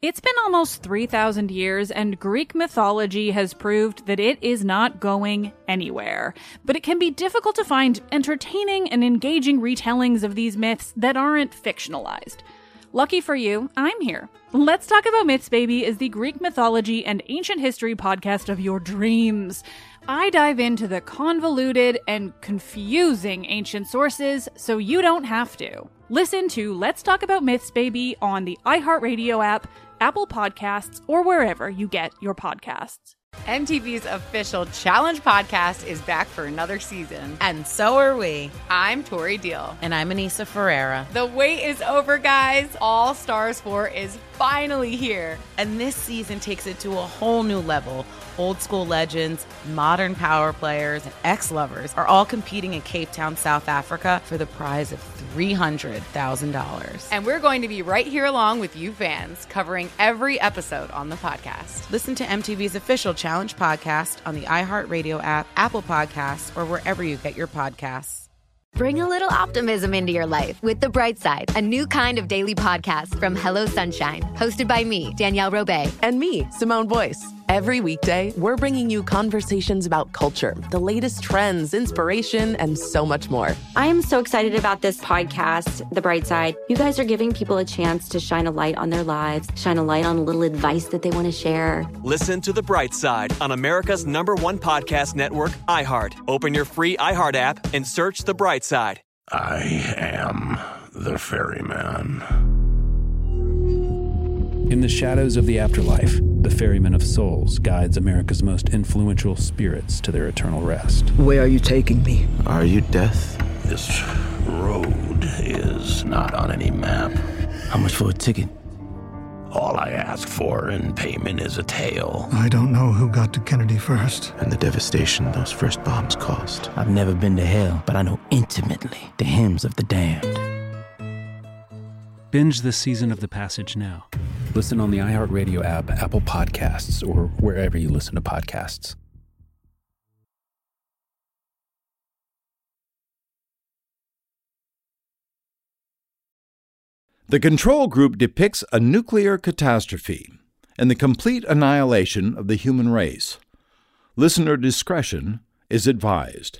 It's been almost 3,000 years, and Greek mythology has proved that it is not going anywhere. But it can be difficult to find entertaining and engaging retellings of these myths that aren't fictionalized. Lucky for you, I'm here. Let's Talk About Myths, Baby is the Greek mythology and ancient history podcast of your dreams. I dive into the convoluted and confusing ancient sources so you don't have to. Listen to Let's Talk About Myths, Baby on the iHeartRadio app, Apple Podcasts, or wherever you get your podcasts. MTV's official Challenge podcast is back for another season. And so are we. I'm Tori Deal. And I'm Anissa Ferreira. The wait is over, guys. All Stars 4 is finally here. And this season takes it to a whole new level. Old school legends, modern power players, and ex-lovers are all competing in Cape Town, South Africa for the prize of $300,000. And we're going to be right here along with you fans, covering every episode on the podcast. Listen to MTV's official Challenge podcast on the iHeartRadio app, Apple Podcasts, or wherever you get your podcasts. Bring a little optimism into your life with The Bright Side, a new kind of daily podcast from Hello Sunshine, hosted by me, Danielle Robay. And me, Simone Boyce. Every weekday, we're bringing you conversations about culture, the latest trends, inspiration, and so much more. I am so excited about this podcast, The Bright Side. You guys are giving people a chance to shine a light on their lives, shine a light on a little advice that they want to share. Listen to The Bright Side on America's #1 podcast network, iHeart. Open your free iHeart app and search The Bright Side. I am the ferryman. In the shadows of the afterlife, the Ferryman of Souls guides America's most influential spirits to their eternal rest. Where are you taking me? Are you death? This road is not on any map. How much for a ticket? All I ask for in payment is a tale. I don't know who got to Kennedy first. And the devastation those first bombs caused. I've never been to hell, but I know intimately the hymns of the damned. Binge this season of The Passage now. Listen on the iHeartRadio app, Apple Podcasts, or wherever you listen to podcasts. The control group depicts a nuclear catastrophe and the complete annihilation of the human race. Listener discretion is advised.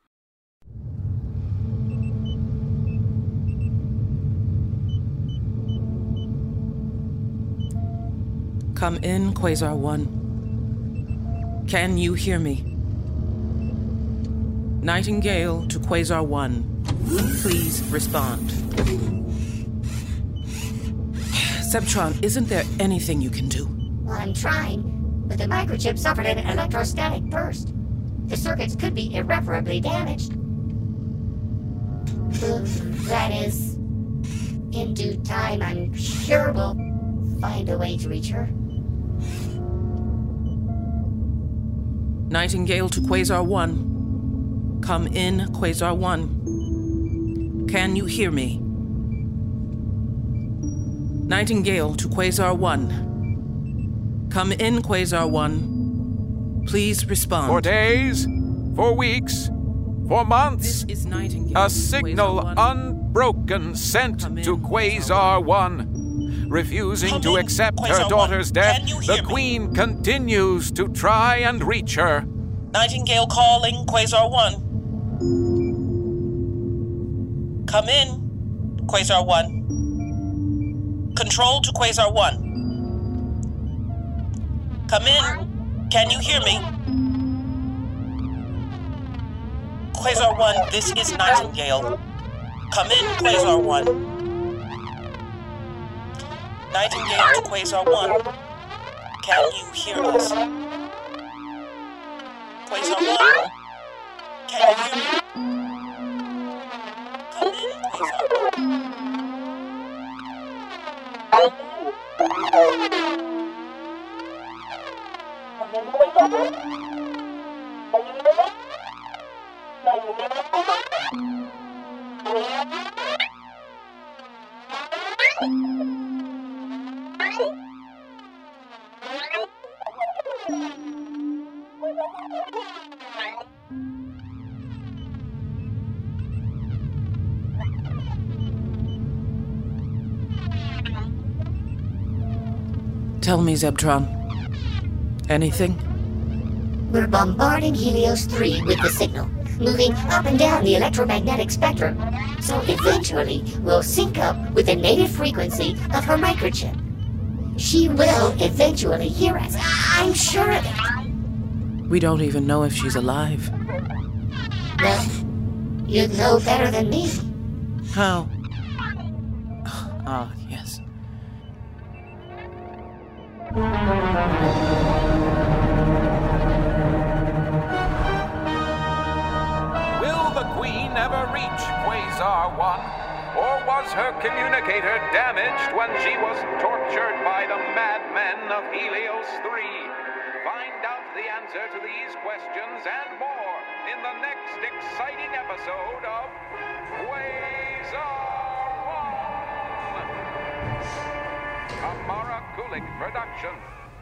Come in, Quasar 1. Can you hear me? Nightingale to Quasar 1. Please respond. Sebtron, isn't there anything you can do? Well, I'm trying, but the microchip suffered an electrostatic burst. The circuits could be irreparably damaged. That is, in due time, I'm sure we'll find a way to reach her. Nightingale to Quasar 1. Come in, Quasar 1. Can you hear me? Nightingale to Quasar 1. Come in, Quasar 1. Please respond. For days, for weeks, for months, This is Nightingale a signal unbroken sent to Quasar 1. Refusing to accept her daughter's death, the Queen continues to try and reach her. Nightingale calling, Quasar 1. Come in, Quasar 1. Control to Quasar 1. Come in. Can you hear me? Quasar 1, this is Nightingale. Come in, Quasar 1. Nightingale to Quasar 1. Can you hear us? Quasar 1. Can you hear me? Come in, Quasar 1. Tell me, Zebtron. Anything? We're bombarding Helios 3 with the signal, moving up and down the electromagnetic spectrum. So eventually, we'll sync up with the native frequency of her microchip. She will eventually hear us. I'm sure of it. We don't even know if she's alive. Well, you'd know better than me. How? Ah, yes. Will the Queen ever reach Quasar 1? Or was her communicator damaged when she was tortured by the madmen of Helios 3? Find out the answer to these questions and more in the next exciting episode of Quasar 1. A Mara Kulik production.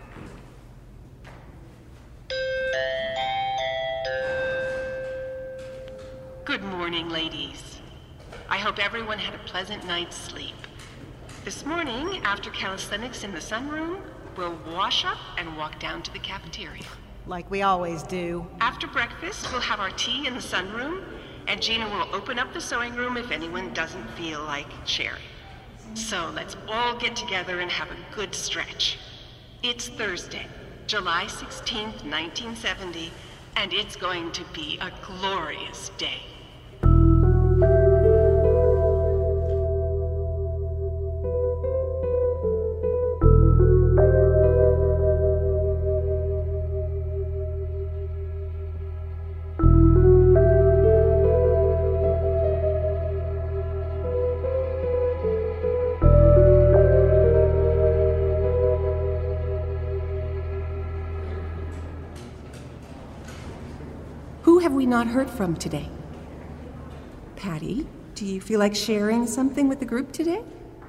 Good morning, ladies. I hope everyone had a pleasant night's sleep. This morning, after calisthenics in the sunroom, we'll wash up and walk down to the cafeteria. Like we always do. After breakfast, we'll have our tea in the sunroom, and Gina will open up the sewing room if anyone doesn't feel like sharing. So let's all get together and have a good stretch. It's Thursday, July 16th, 1970, and it's going to be a glorious day. Who have we not heard from today? Patty, do you feel like sharing something with the group today?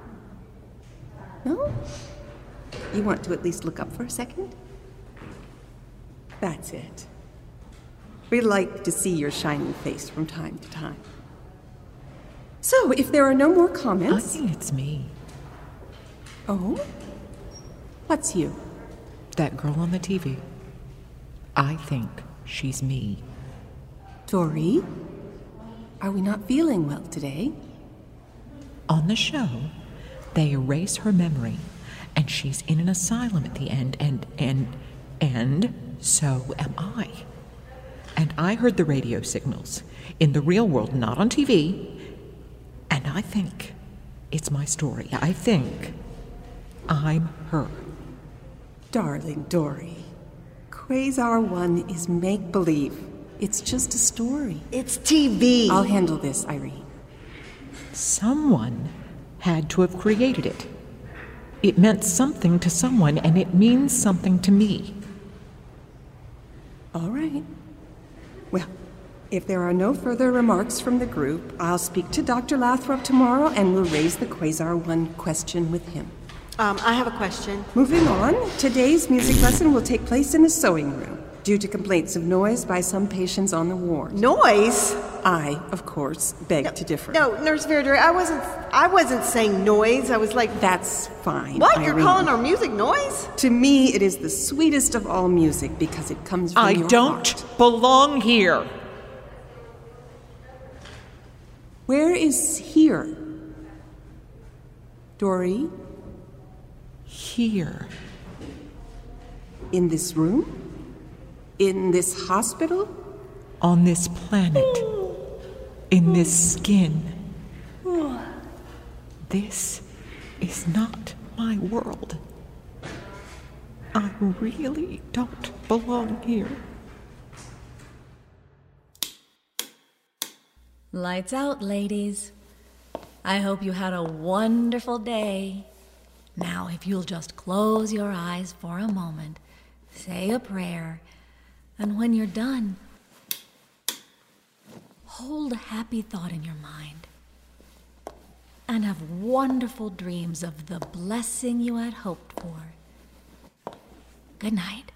No? You want to at least look up for a second? That's it. We like to see your shining face from time to time. So, if there are no more comments... I think it's me. Oh? What's you? That girl on the TV. I think she's me. Dory? Are we not feeling well today? On the show, they erase her memory, and she's in an asylum at the end, and so am I. And I heard the radio signals in the real world, not on TV, and I think it's my story. I think I'm her. Darling Dory, Quasar 1 is make-believe. It's just a story. It's TV. I'll handle this, Irene. Someone had to have created it. It meant something to someone, and it means something to me. All right. Well, if there are no further remarks from the group, I'll speak to Dr. Lathrop tomorrow, and we'll raise the Quasar 1 question with him. I have a question. Moving on, today's music lesson will take place in the sewing room, due to complaints of noise by some patients on the ward. Noise? I, of course, beg to differ. No, Nurse Verdure, I wasn't saying noise. I was like... That's fine, What? Irene. You're calling our music noise? To me, it is the sweetest of all music because it comes from your don't heart. belong here. Where is here? Dory? Here. In this room? In this hospital? On this planet. In this skin. This is not my world. I really don't belong here. Lights out, ladies. I hope you had a wonderful day. Now, if you'll just close your eyes for a moment, say a prayer, and when you're done, hold a happy thought in your mind and have wonderful dreams of the blessing you had hoped for. Good night.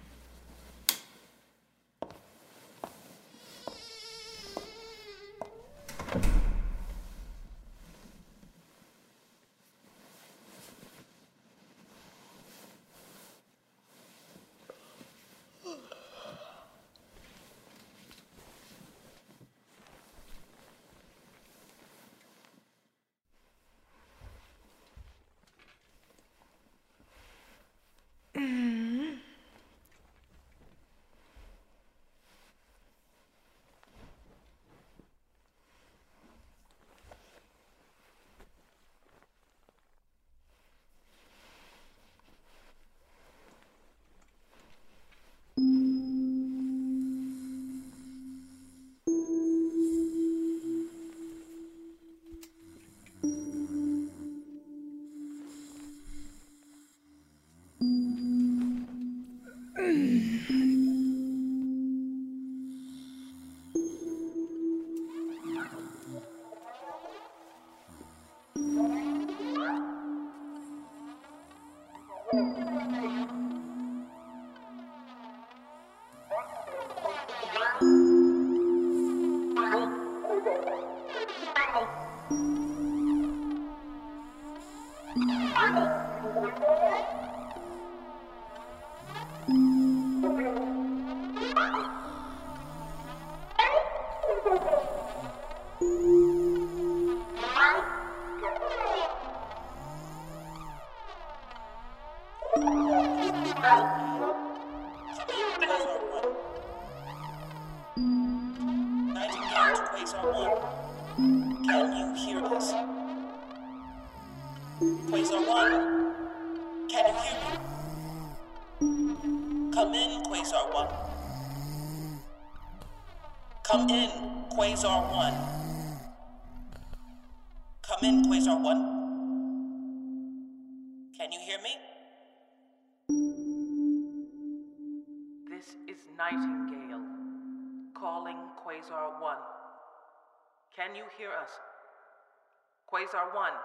Nightingale, calling Quasar 1. Can you hear us? Quasar 1.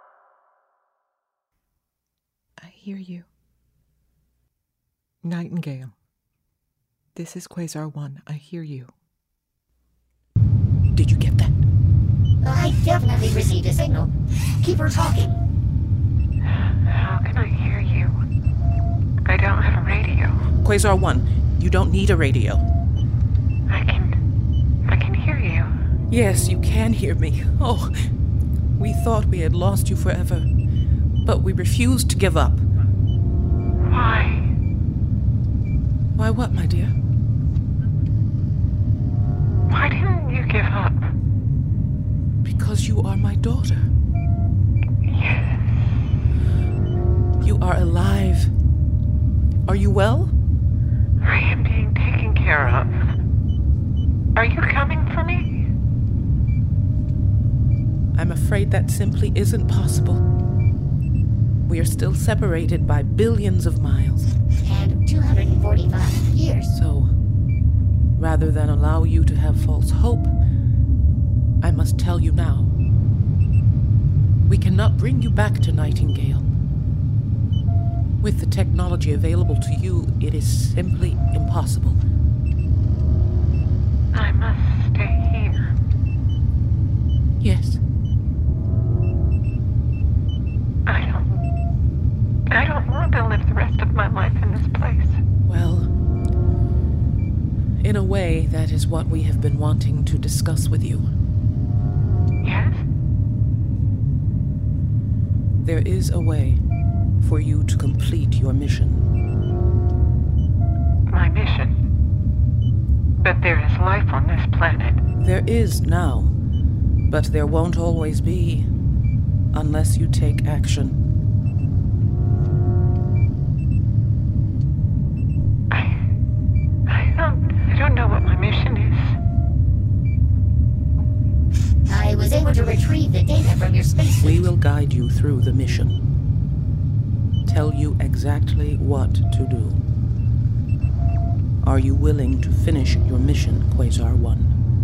I hear you. Nightingale, this is Quasar 1. I hear you. Did you get that? I definitely received a signal. Keep her talking. How can I hear you? I don't have a radio. Quasar 1. You don't need a radio. I can hear you. Yes, you can hear me. Oh, we thought we had lost you forever, but we refused to give up. Why? Why what, my dear? Why didn't you give up? Because you are my daughter. Yes. You are alive. Are you well? I am being taken care of. Are you coming for me? I'm afraid that simply isn't possible. We are still separated by billions of miles. And 245 years. So, rather than allow you to have false hope, I must tell you now. We cannot bring you back to Nightingale. With the technology available to you, it is simply impossible. I must stay here. Yes. I don't want to live the rest of my life in this place. Well, in a way, that is what we have been wanting to discuss with you. Yes? There is a way for you to complete your mission. My mission? But there is life on this planet. There is now, but there won't always be, unless you take action. I don't know what my mission is. I was able to retrieve the data from your spacesuit. We will guide you through the mission. Tell you exactly what to do. Are you willing to finish your mission, Quasar 1?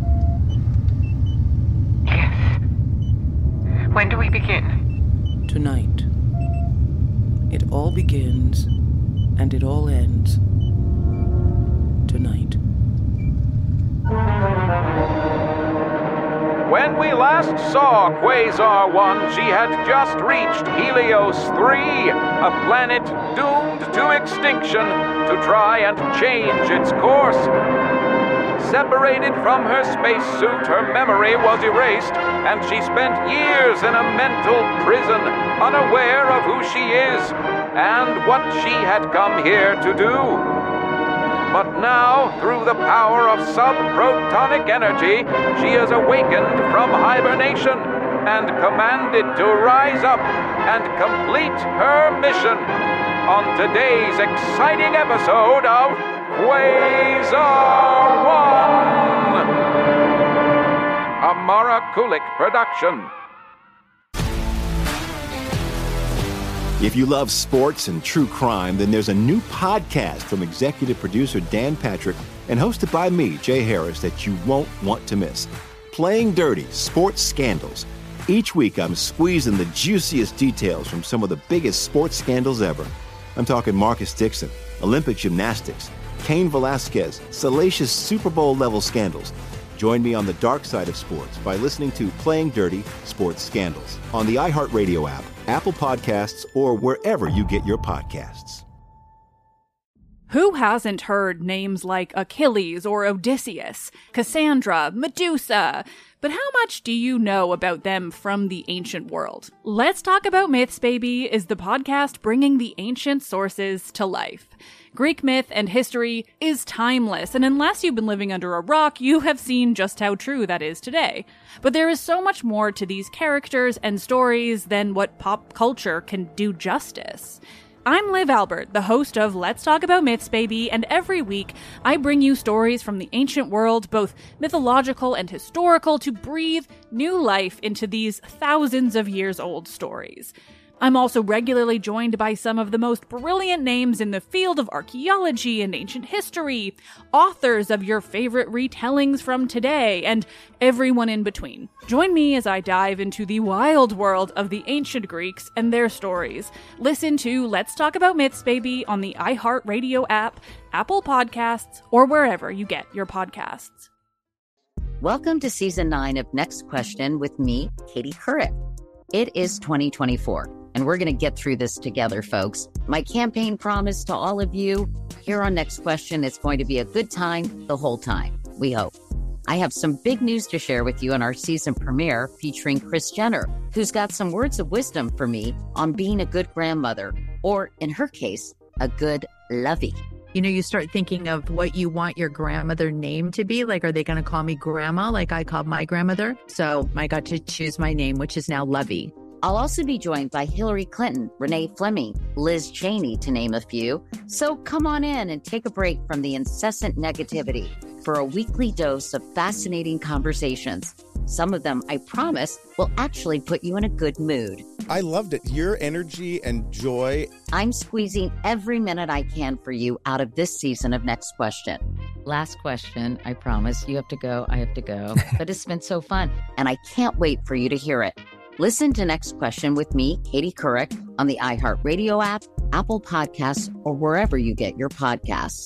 Yes. When do we begin? Tonight. It all begins, and it all ends tonight. When we last saw Quasar 1, she had just reached Helios 3, a planet doomed to extinction, to try and change its course. Separated from her spacesuit, her memory was erased, and she spent years in a mental prison, unaware of who she is and what she had come here to do. But now, through the power of subprotonic energy, she is awakened from hibernation and commanded to rise up and complete her mission on today's exciting episode of Quasar 1, a Mara Kulik production. If you love sports and true crime, then there's a new podcast from executive producer Dan Patrick and hosted by me, Jay Harris, that you won't want to miss. Playing Dirty: Sports Scandals. Each week, I'm squeezing the juiciest details from some of the biggest sports scandals ever. I'm talking Marcus Dixon, Olympic gymnastics, Cain Velasquez, salacious Super Bowl-level scandals. Join me on the dark side of sports by listening to Playing Dirty: Sports Scandals on the iHeartRadio app, Apple Podcasts, or wherever you get your podcasts. Who hasn't heard names like Achilles or Odysseus, Cassandra, Medusa? But how much do you know about them from the ancient world? Let's Talk About Myths, Baby is the podcast bringing the ancient sources to life. Greek myth and history is timeless, and unless you've been living under a rock, you have seen just how true that is today. But there is so much more to these characters and stories than what pop culture can do justice. I'm Liv Albert, the host of Let's Talk About Myths, Baby, and every week I bring you stories from the ancient world, both mythological and historical, to breathe new life into these thousands of years old stories. I'm also regularly joined by some of the most brilliant names in the field of archaeology and ancient history, authors of your favorite retellings from today, and everyone in between. Join me as I dive into the wild world of the ancient Greeks and their stories. Listen to Let's Talk About Myths, Baby on the iHeartRadio app, Apple Podcasts, or wherever you get your podcasts. Welcome to Season 9 of Next Question with me, Katie Couric. It is 2024. And we're going to get through this together, folks. My campaign promise to all of you here on Next Question is going to be a good time the whole time, we hope. I have some big news to share with you in our season premiere featuring Kris Jenner, who's got some words of wisdom for me on being a good grandmother, or in her case, a good lovey. You know, you start thinking of what you want your grandmother name to be. Like, are they going to call me grandma like I called my grandmother? So I got to choose my name, which is now Lovey. I'll also be joined by Hillary Clinton, Renee Fleming, Liz Cheney, to name a few. So come on in and take a break from the incessant negativity for a weekly dose of fascinating conversations. Some of them, I promise, will actually put you in a good mood. I loved it. Your energy and joy. I'm squeezing every minute I can for you out of this season of Next Question. Last question, I promise. You have to go, I have to go. But it's been so fun, and I can't wait for you to hear it. Listen to Next Question with me, Katie Couric, on the iHeartRadio app, Apple Podcasts, or wherever you get your podcasts.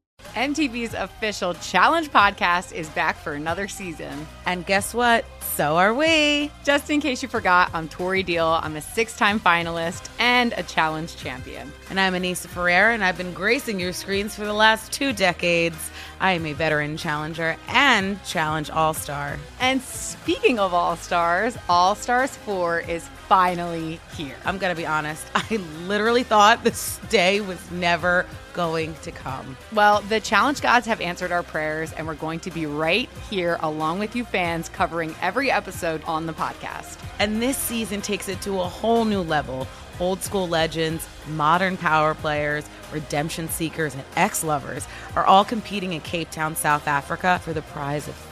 MTV's official Challenge podcast is back for another season. And guess what? So are we. Just in case you forgot, I'm Tori Deal. I'm a 6-time finalist and a Challenge champion. And I'm Anissa Ferreira, and I've been gracing your screens for the last 2 decades. I am a veteran challenger and Challenge All-Star. And speaking of All-Stars, All-Stars 4 is finally here. I'm going to be honest. I literally thought this day was never going to come. Well, the Challenge gods have answered our prayers, and we're going to be right here along with you fans covering every episode on the podcast. And this season takes it to a whole new level. Old school legends, modern power players, redemption seekers, and ex-lovers are all competing in Cape Town, South Africa for the prize of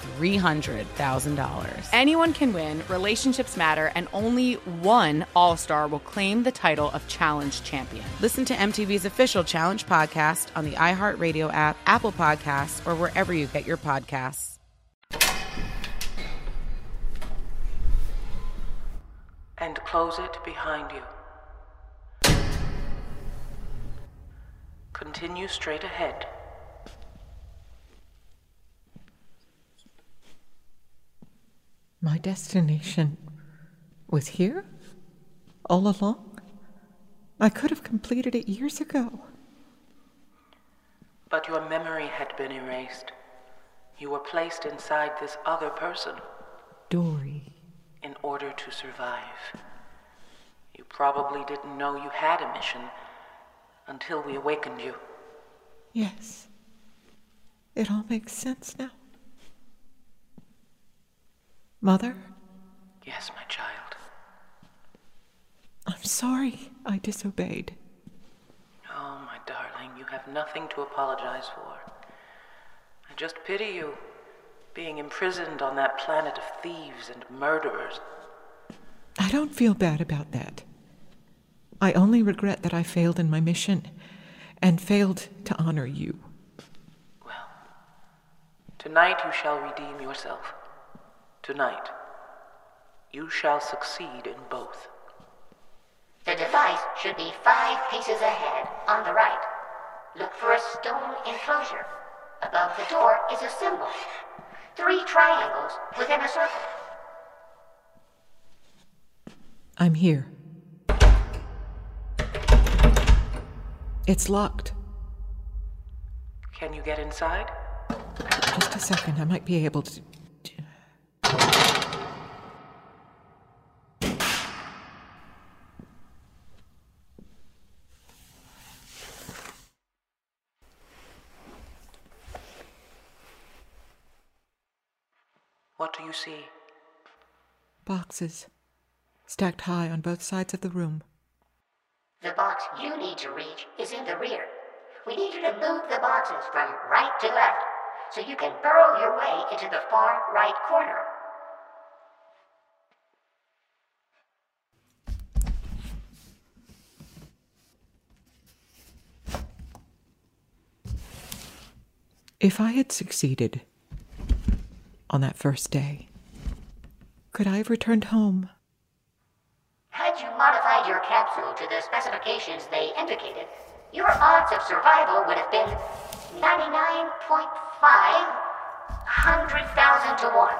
$300,000. Anyone can win, relationships matter, and only one All-Star will claim the title of Challenge champion. Listen to MTV's official Challenge podcast on the iHeartRadio app, Apple Podcasts, or wherever you get your podcasts. And close it behind you. Continue straight ahead. My destination was here? All along? I could have completed it years ago. But your memory had been erased. You were placed inside this other person. Dory. In order to survive. You probably didn't know you had a mission until we awakened you. Yes. It all makes sense now. Mother? Yes, my child. I'm sorry I disobeyed. Oh, my darling, you have nothing to apologize for. I just pity you, being imprisoned on that planet of thieves and murderers. I don't feel bad about that. I only regret that I failed in my mission and failed to honor you. Well, tonight you shall redeem yourself. Tonight, you shall succeed in both. The device should be 5 paces ahead, on the right. Look for a stone enclosure. Above the door is a symbol. 3 triangles within a circle. I'm here. It's locked. Can you get inside? Just a second, I might be able to... What do you see? Boxes, stacked high on both sides of the room. The box you need to reach is in the rear. We need you to move the boxes from right to left, so you can burrow your way into the far right corner. If I had succeeded on that first day, could I have returned home? Had you modified your capsule to the specifications they indicated, your odds of survival would have been 99.5, 100,000 to 1.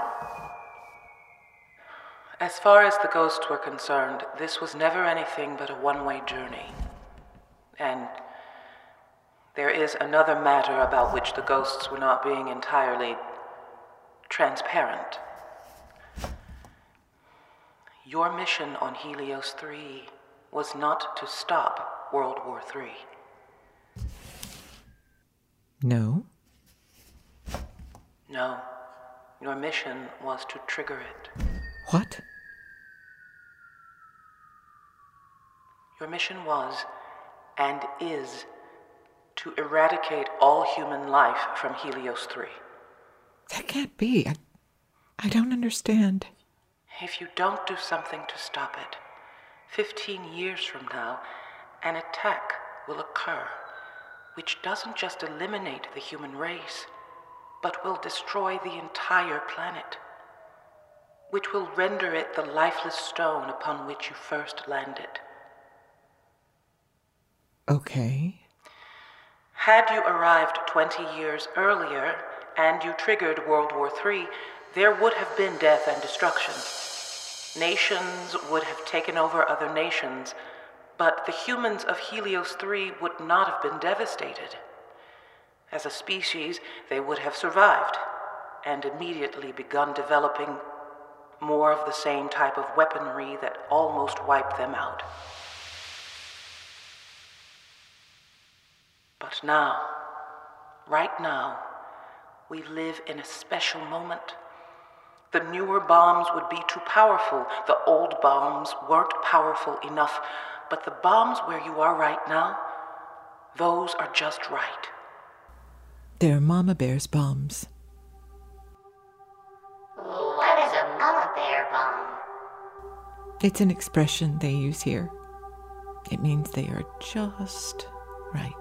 As far as the ghosts were concerned, this was never anything but a one-way journey. And there is another matter about which the ghosts were not being entirely transparent. Your mission on Helios 3 was not to stop World War III. No? No. Your mission was to trigger it. What? Your mission was, and is, to eradicate all human life from Helios 3. That can't be. I don't understand. If you don't do something to stop it, 15 years from now, an attack will occur, which doesn't just eliminate the human race, but will destroy the entire planet, which will render it the lifeless stone upon which you first landed. Okay. Had you arrived 20 years earlier, and you triggered World War III, there would have been death and destruction. Nations would have taken over other nations, but the humans of Helios 3 would not have been devastated. As a species, they would have survived, and immediately begun developing more of the same type of weaponry that almost wiped them out. But now, right now, we live in a special moment. The newer bombs would be too powerful. The old bombs weren't powerful enough. But the bombs where you are right now, those are just right. They're Mama Bear's bombs. What is a Mama Bear bomb? It's an expression they use here. It means they are just right.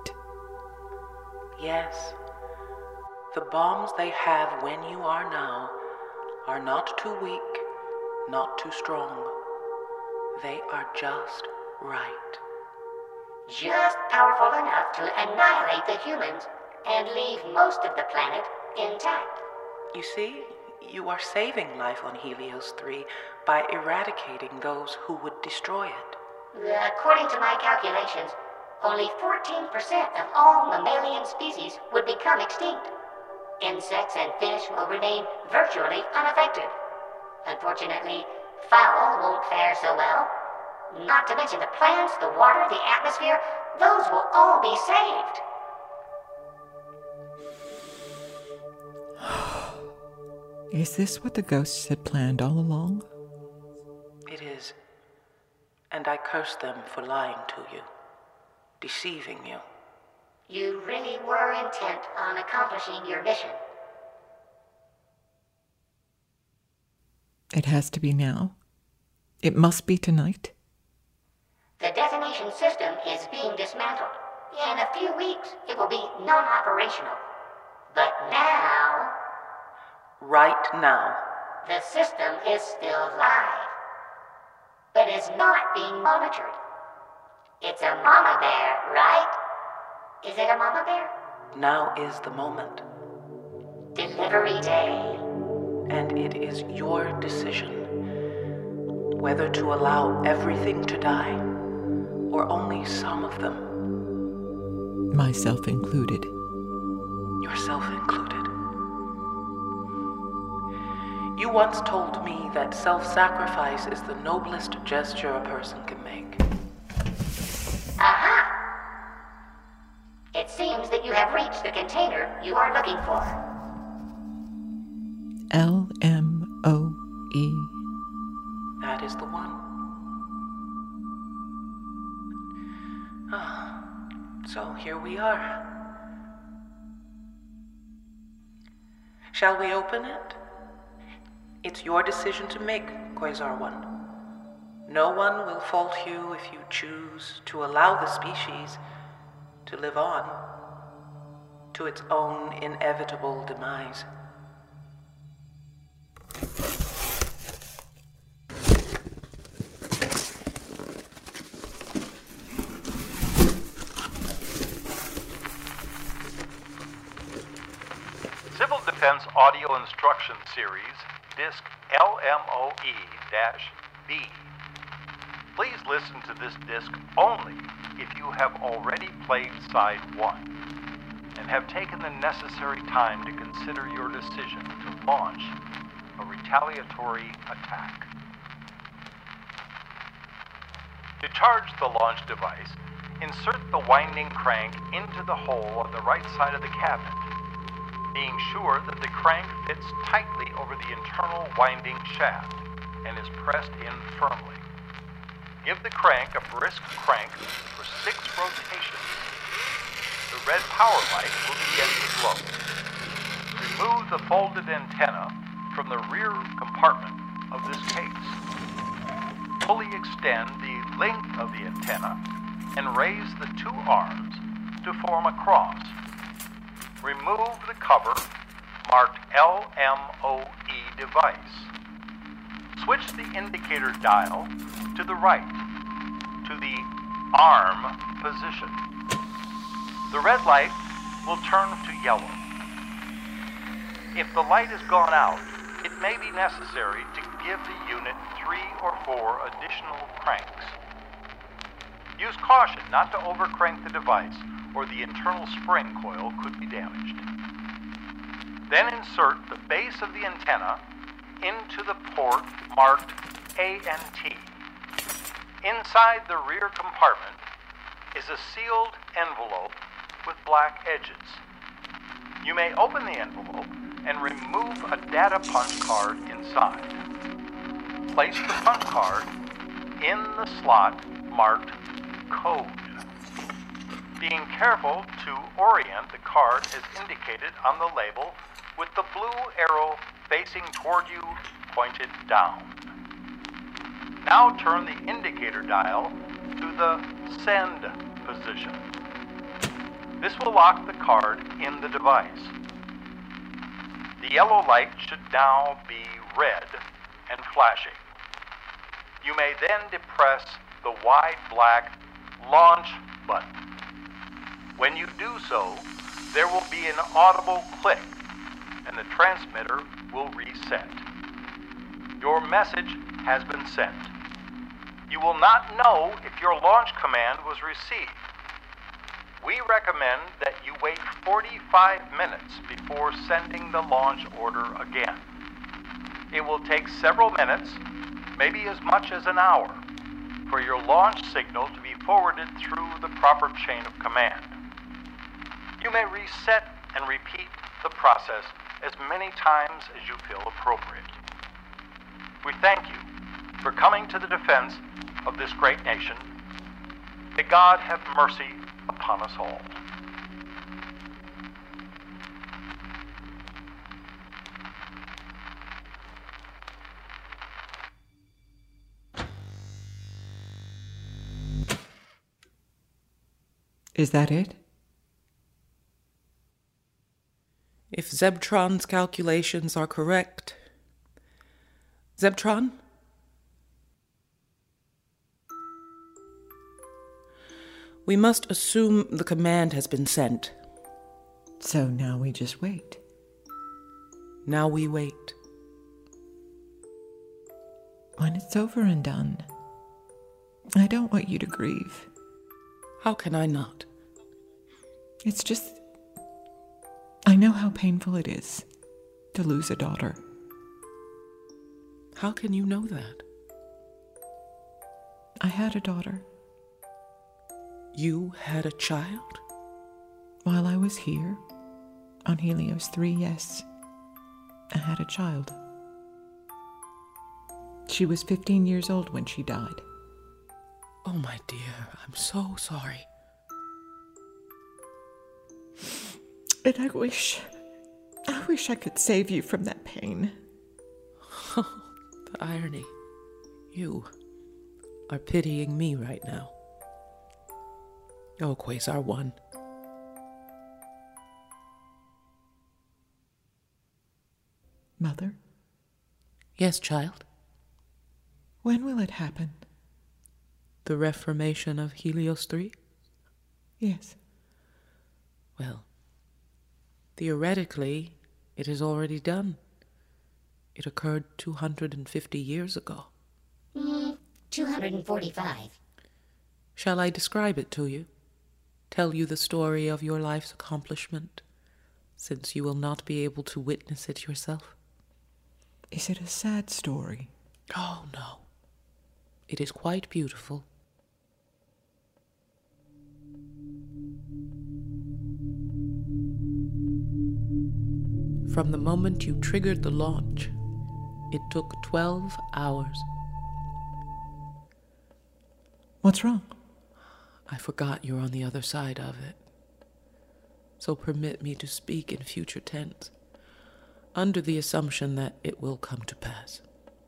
Yes. The bombs they have when you are now are not too weak, not too strong. They are just right. Just powerful enough to annihilate the humans and leave most of the planet intact. You see, you are saving life on Helios 3 by eradicating those who would destroy it. According to my calculations, only 14% of all mammalian species would become extinct. Insects and fish will remain virtually unaffected. Unfortunately, fowl won't fare so well. Not to mention the plants, the water, the atmosphere, those will all be saved. Is this what the ghosts had planned all along? It is. And I curse them for lying to you, deceiving you. You really were intent on accomplishing your mission. It has to be now. It must be tonight. The detonation system is being dismantled. In a few weeks, it will be non-operational. But now... Right now. The system is still live, but is not being monitored. It's a mama bear, right? Is it a mama bear? Now is the moment. Delivery day. And it is your decision whether to allow everything to die or only some of them. Myself included. Yourself included. You once told me that self-sacrifice is the noblest gesture a person can make. Aha! It seems that you have reached the container you are looking for. LMOE. That is the one. So here we are. Shall we open it? It's your decision to make, Quasar 1. No one will fault you if you choose to allow the species to live on to its own inevitable demise. Civil Defense Audio Instruction Series, Disc LMOE-B. Please listen to this disc only if you have already played Side 1 and have taken the necessary time to consider your decision to launch a retaliatory attack. To charge the launch device, insert the winding crank into the hole on the right side of the cabinet, being sure that the crank fits tightly over the internal winding shaft and is pressed in firmly. Give the crank a brisk crank for 6 rotations. The red power light will begin to glow. Remove the folded antenna from the rear compartment of this case. Fully extend the length of the antenna and raise the 2 arms to form a cross. Remove the cover marked LMOE device. Switch the indicator dial to the right, to the arm position. The red light will turn to yellow. If the light has gone out, it may be necessary to give the unit 3 or 4 additional cranks. Use caution not to overcrank the device, or the internal spring coil could be damaged. Then insert the base of the antenna into the port marked A and T. Inside the rear compartment is a sealed envelope with black edges. You may open the envelope and remove a data punch card inside. Place the punch card in the slot marked Code. Being careful to orient the card as indicated on the label with the blue arrow facing toward you, pointed down. Now turn the indicator dial to the send position. This will lock the card in the device. The yellow light should now be red and flashing. You may then depress the wide black launch button. When you do so, there will be an audible click and the transmitter will reset. Your message has been sent. You will not know if your launch command was received. We recommend that you wait 45 minutes before sending the launch order again. It will take several minutes, maybe as much as an hour, for your launch signal to be forwarded through the proper chain of command. You may reset and repeat the process as many times as you feel appropriate. We thank you for coming to the defense of this great nation. May God have mercy upon us all. Is that it? If Zebtron's calculations are correct... Zebtron? We must assume the command has been sent. So now we just wait. Now we wait. When it's over and done, I don't want you to grieve. How can I not? It's just... I know how painful it is to lose a daughter. How can you know that? I had a daughter. You had a child? While I was here, on Helios 3, yes. I had a child. She was 15 years old when she died. Oh, my dear, I'm so sorry. And I wish I could save you from that pain. The irony. You are pitying me right now. Oh, Quasar 1. Mother? Yes, child? When will it happen? The reformation of Helios 3? Yes. Well, theoretically, it is already done. It occurred 250 years ago. 245. Shall I describe it to you? Tell you the story of your life's accomplishment, since you will not be able to witness it yourself? Is it a sad story? Oh, no. It is quite beautiful. From the moment you triggered the launch, it took 12 hours. What's wrong? I forgot you're on the other side of it. So permit me to speak in future tense, under the assumption that it will come to pass.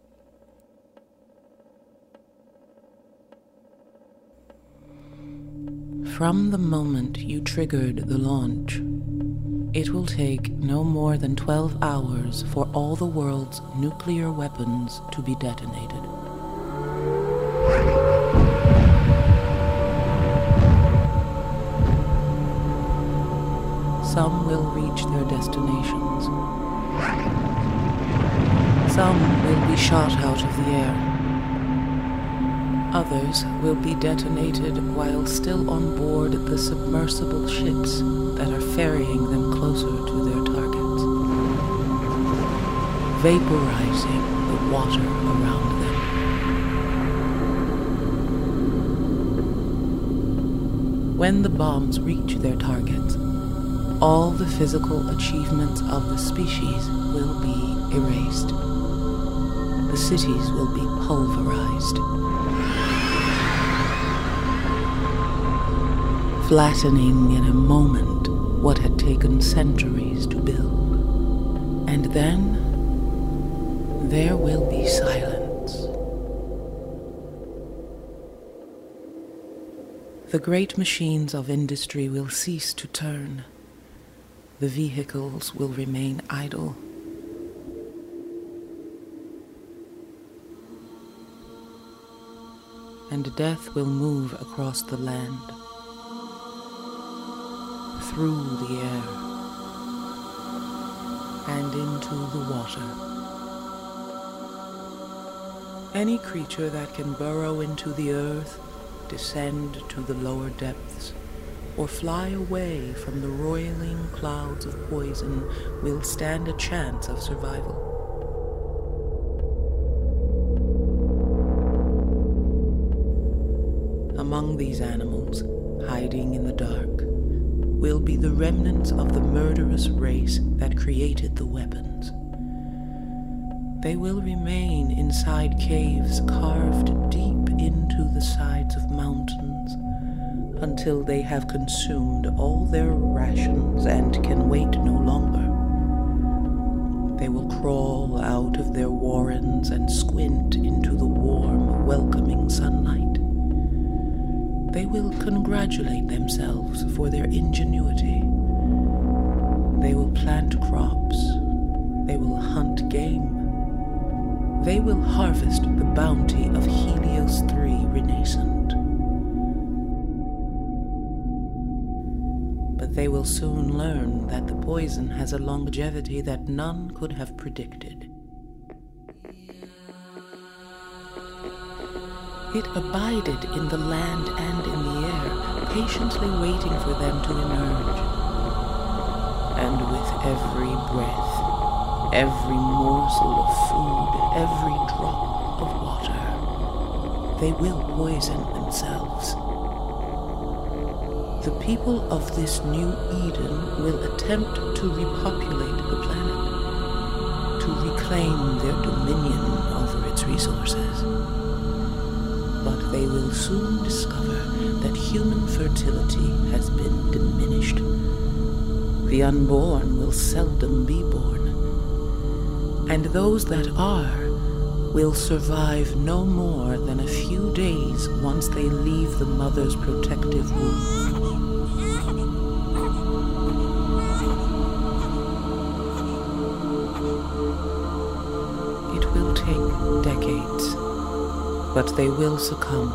From the moment you triggered the launch, it will take no more than 12 hours for all the world's nuclear weapons to be detonated. Some will reach their destinations. Some will be shot out of the air. Others will be detonated while still on board the submersible ships that are ferrying them closer to their targets, vaporizing the water around them. When the bombs reach their targets, all the physical achievements of the species will be erased. The cities will be pulverized, flattening in a moment what had taken centuries to build. And then there will be silence. The great machines of industry will cease to turn. The vehicles will remain idle. And death will move across the land, through the air, and into the water. Any creature that can burrow into the earth, descend to the lower depths, or fly away from the roiling clouds of poison will stand a chance of survival. Among these animals, hiding in the dark, will be the remnants of the murderous race that created the weapons. They will remain inside caves carved deep into the sides of mountains until they have consumed all their rations and can wait no longer. They will crawl out of their warrens and squint into the warm, welcoming sunlight. they will congratulate themselves for their ingenuity. They will plant crops. They will hunt game. They will harvest the bounty of Helios 3 renascent. But they will soon learn that the poison has a longevity that none could have predicted. It abided in the land and in the air, patiently waiting for them to emerge. And with every breath, every morsel of food, every drop of water, they will poison themselves. The people of this new Eden will attempt to repopulate the planet, to reclaim their dominion over its resources. But they will soon discover that human fertility has been diminished. The unborn will seldom be born, and those that are will survive no more than a few days once they leave the mother's protective womb. It will take decades, but they will succumb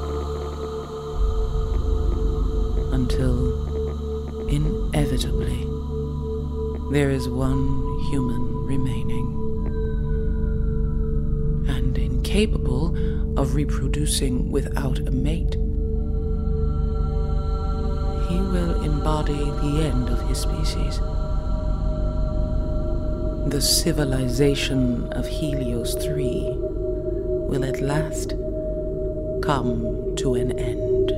until, inevitably, there is one human remaining, and incapable of reproducing without a mate. He will embody the end of his species. The civilization of Helios 3 will at last come to an end.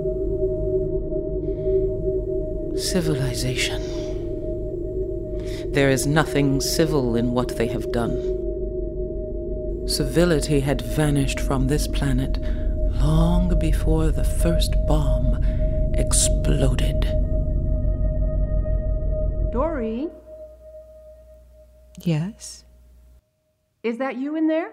Civilization. There is nothing civil in what they have done. Civility had vanished from this planet long before the first bomb exploded. Dory? Yes? Is that you in there?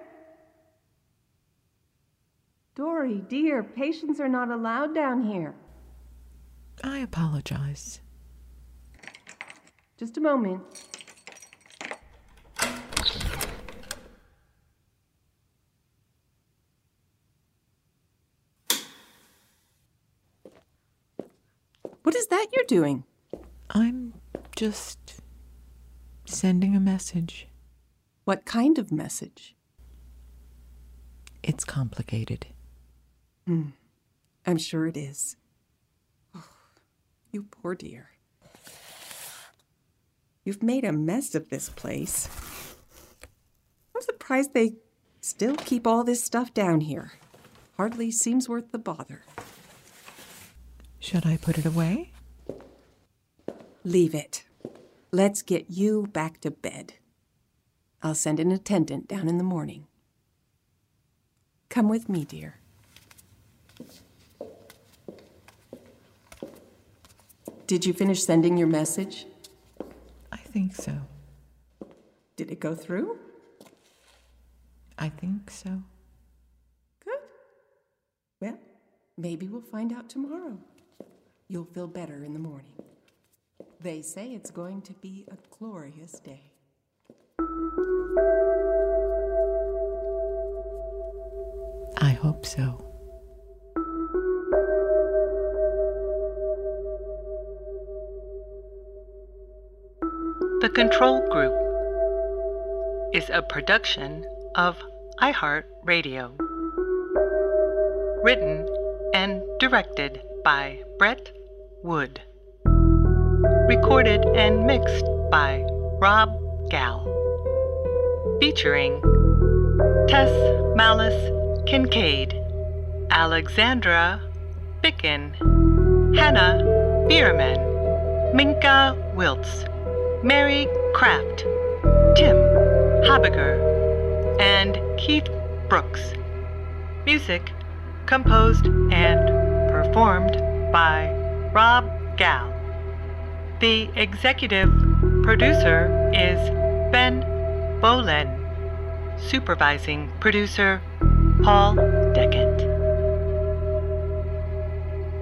Dory, dear, patients are not allowed down here. I apologize. Just a moment. What is that you're doing? I'm just sending a message. What kind of message? It's complicated. I'm sure it is. Oh, you poor dear. You've made a mess of this place. I'm surprised they still keep all this stuff down here. Hardly seems worth the bother. Should I put it away? Leave it. Let's get you back to bed. I'll send an attendant down in the morning. Come with me, dear. Did you finish sending your message? I think so. Did it go through? I think so. Good. Well, maybe we'll find out tomorrow. You'll feel better in the morning. They say it's going to be a glorious day. I hope so. The Control Group is a production of iHeartRadio. Written and directed by Brett Wood. Recorded and mixed by Rob Gal. Featuring Tess Malice Kincaid, Alexandra Bicken, Hannah Bierman, Minka Wiltz, Mary Kraft, Tim Habiger, and Keith Brooks. Music composed and performed by Rob Gal. The executive producer is Ben Bolen. Supervising producer Paul Decant.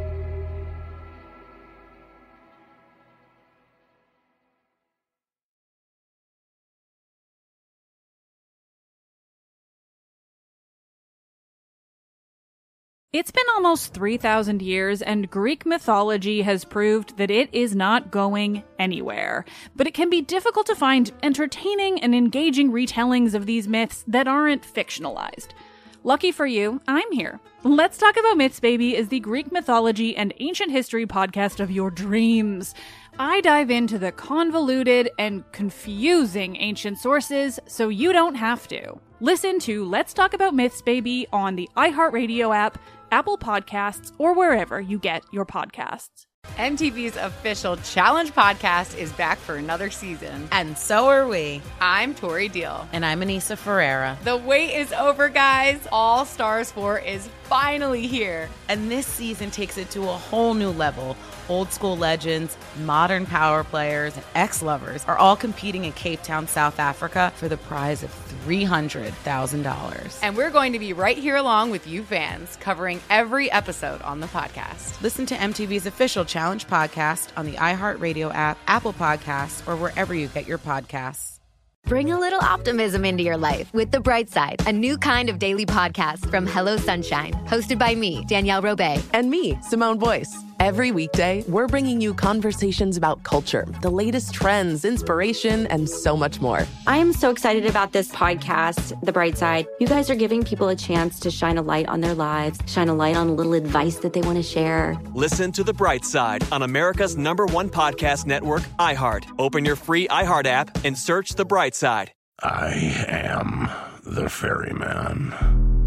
It's been almost 3,000 years, and Greek mythology has proved that it is not going anywhere. But it can be difficult to find entertaining and engaging retellings of these myths that aren't fictionalized. Lucky for you, I'm here. Let's Talk About Myths, Baby is the Greek mythology and ancient history podcast of your dreams. I dive into the convoluted and confusing ancient sources so you don't have to. Listen to Let's Talk About Myths, Baby on the iHeartRadio app, Apple Podcasts, or wherever you get your podcasts. MTV's official Challenge podcast is back for another season. And so are we. I'm Tori Deal. And I'm Anissa Ferreira. The wait is over, guys. All Stars 4 is finally here. And this season takes it to a whole new level. Old school legends, modern power players, and ex-lovers are all competing in Cape Town, South Africa for the prize of $300,000. And we're going to be right here along with you fans, covering every episode on the podcast. Listen to MTV's official Challenge podcast on the iHeartRadio app, Apple Podcasts, or wherever you get your podcasts. Bring a little optimism into your life with The Bright Side, a new kind of daily podcast from Hello Sunshine, hosted by me, Danielle Robay. And me, Simone Boyce. Every weekday, we're bringing you conversations about culture, the latest trends, inspiration, and so much more. I am so excited about this podcast, The Bright Side. You guys are giving people a chance to shine a light on their lives, shine a light on a little advice that they want to share. Listen to The Bright Side on America's #1 podcast network, iHeart. Open your free iHeart app and search The Bright Side. I am the ferryman.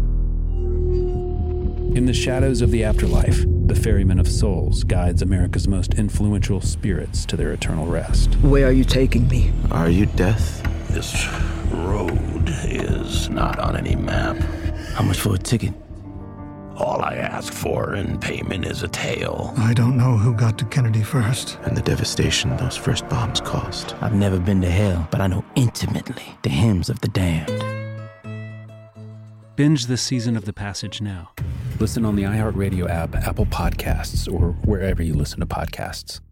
In the shadows of the afterlife, the Ferryman of Souls guides America's most influential spirits to their eternal rest. Where are you taking me? Are you death? This road is not on any map. How much for a ticket? All I ask for in payment is a tale. I don't know who got to Kennedy first. And the devastation those first bombs caused. I've never been to hell, but I know intimately the hymns of the damned. Binge this season of The Passage now. Listen on the iHeartRadio app, Apple Podcasts, or wherever you listen to podcasts.